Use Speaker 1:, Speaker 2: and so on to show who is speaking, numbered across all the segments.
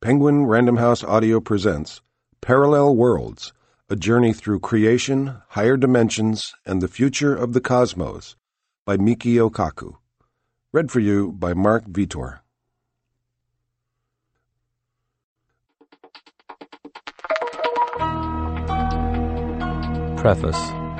Speaker 1: Penguin Random House Audio presents Parallel Worlds, a journey through creation, higher dimensions, and the future of the cosmos by Mikio Kaku. Read for you by Mark Vitor.
Speaker 2: Preface.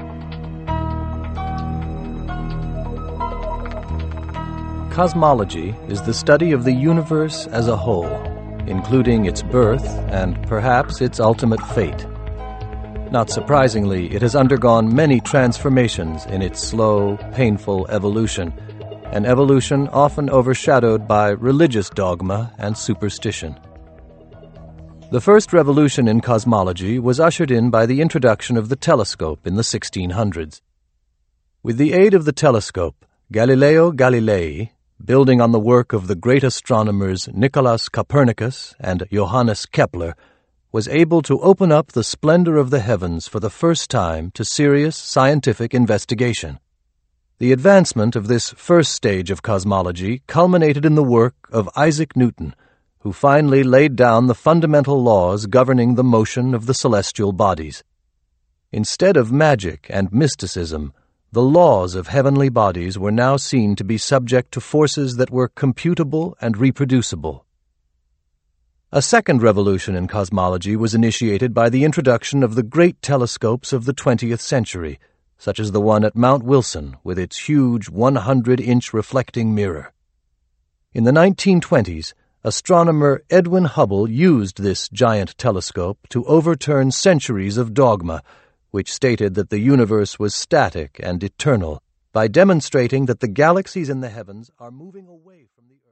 Speaker 2: Cosmology is the study of the universe as a whole, including its birth and perhaps its ultimate fate. Not surprisingly, it has undergone many transformations in its slow, painful evolution, an evolution often overshadowed by religious dogma and superstition. The first revolution in cosmology was ushered in by the introduction of the telescope in the 1600s. With the aid of the telescope, Galileo Galilei, building on the work of the great astronomers Nicolaus Copernicus and Johannes Kepler, was able to open up the splendor of the heavens for the first time to serious scientific investigation. The advancement of this first stage of cosmology culminated in the work of Isaac Newton, who finally laid down the fundamental laws governing the motion of the celestial bodies. Instead of magic and mysticism, the laws of heavenly bodies were now seen to be subject to forces that were computable and reproducible. A second revolution in cosmology was initiated by the introduction of the great telescopes of the 20th century, such as the one at Mount Wilson with its huge 100-inch reflecting mirror. In the 1920s, astronomer Edwin Hubble used this giant telescope to overturn centuries of dogma, which stated that the universe was static and eternal, by demonstrating that the galaxies in the heavens are moving away from the Earth.